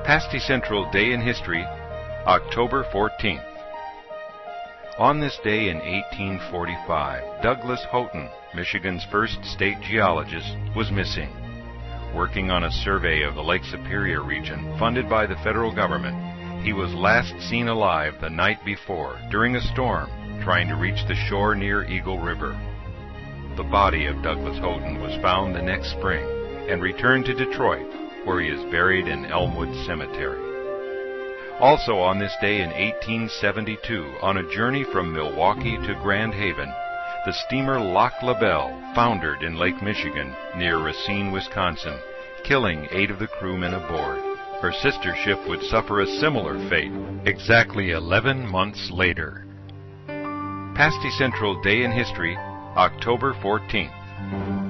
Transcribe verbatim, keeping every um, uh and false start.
Pasty Central Day in History, October fourteenth. On this day in eighteen forty-five, Douglas Houghton, Michigan's first state geologist, was missing. Working on a survey of the Lake Superior region funded by the federal government, he was last seen alive the night before during a storm trying to reach the shore near Eagle River. The body of Douglas Houghton was found the next spring and returned to Detroit, where he is buried in Elmwood Cemetery. Also on this day in eighteen seventy-two, on a journey from Milwaukee to Grand Haven, the steamer Lac La Belle foundered in Lake Michigan near Racine, Wisconsin, killing eight of the crewmen aboard. Her sister ship would suffer a similar fate exactly eleven months later. Pasty Central Day in History, October fourteenth.